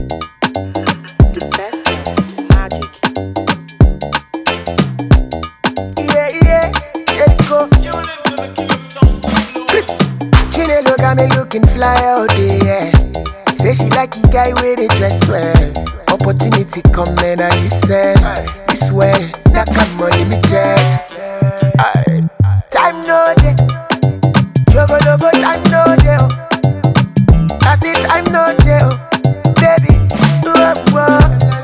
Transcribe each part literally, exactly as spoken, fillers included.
The best of magic. Yeah, yeah, let it go. Chinelo got me looking fly all day, yeah. Say she like a guy with a dress well. Opportunity coming and you sense. You swell, now come unlimited. Aye. Time no day. Jogo logo time no day. Oh. I say time no day. Oh. Baby, oh, oh.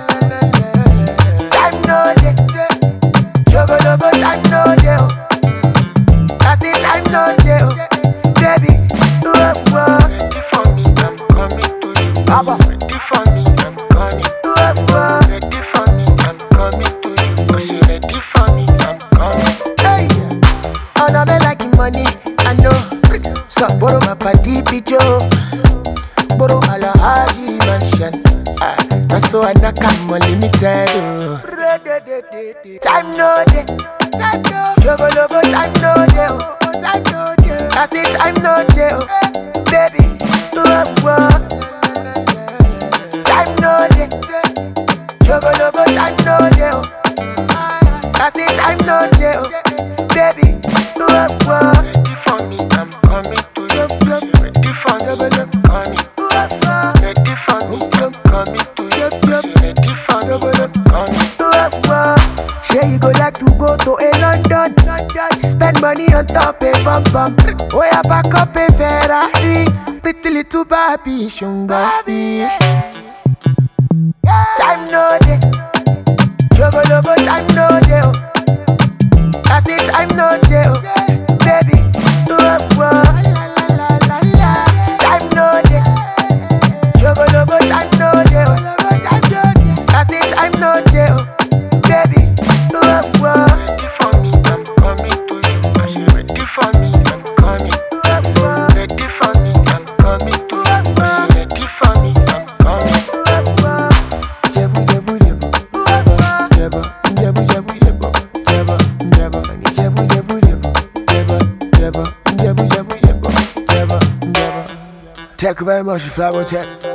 Time no day. Jogo logo time no day. Oh. I say time no day. Oh. Baby, oh, oh. Ready for me, I'm coming to you. Abba. Ready for me, I'm coming. Oh, oh. Ready for me, I'm coming to you. Oh, she ready for me, I'm coming. Hey, oh, now me like money, I know. So borrow my party pijo, borrow Alahaji mansion. Ah, that's so I knock I'm unlimited. Oh. Time no day, time no. Jogo logo time no day, oh. Time no day. I say time no day, oh. Baby, oh, oh. Time no day, jogo logo time no day, oh. I say time no day, oh. Baby, oh, oh. Ready for me, I'm coming to you. Ready for me, I'm coming. Ready for me, I'm coming to you. Ready for me, I'm coming. Say you go like to go to a London, spend money on top a bum bum. Oh yeah, back up a Ferrari, pretty little Barbie, shung Barbie. Time no day, jogo logo time no day. Oh. I say time no day, oh. Baby, oh, oh. Time no day, jogo logo time no day. Oh. I say time no day, oh. Baby, oh, oh. Ready for me, I'm coming to you. Oh, she ready for me, I'm coming. Ready for me, I'm coming to you. Oh, she ready for me, I'm coming. Jebu, jebu, jebu. Jebu, jebu, jebu, jebu. Jebu, jebu. Jebu, jebu, jebu. Jebu, jebu. Jebu, jebu, jebu. Jebu, jebu. Thank you very much, Flower Tech.